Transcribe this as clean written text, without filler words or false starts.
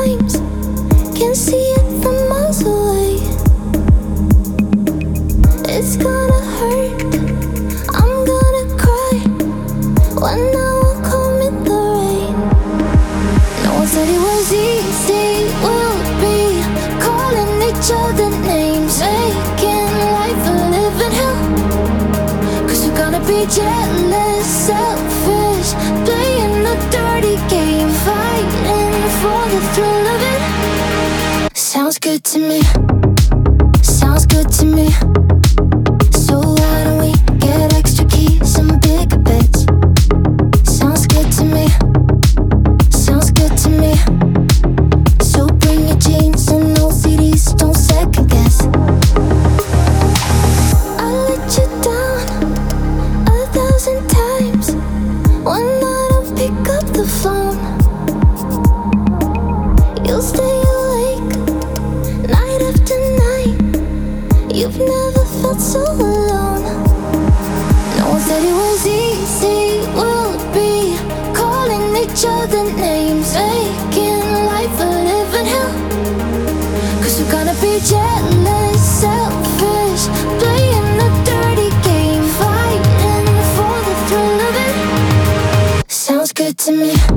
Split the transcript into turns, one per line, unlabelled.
times, can see it from miles away. It's gonna hurt, I'm gonna cry when I walk home in the rain. No one said it was easy, we'll be calling each other names, making life a living hell. Cause we're gonna be jealous, selfish, playing a dirty game, fighting for the thrill of it. Sounds good to me, sounds good to me. So why don't we get extra keys and bigger beds? Sounds good to me, sounds good to me. So bring your jeans and no CDs, don't second guess. I let you down 1,000 times when I don't pick up the phone. You'll stay awake night after night. You've never felt so alone. No one said it was easy, we'll be calling each other names, making life a living hell. Cause we're gonna be jealous, selfish, playing a dirty game, fighting for the thrill of it. Sounds good to me.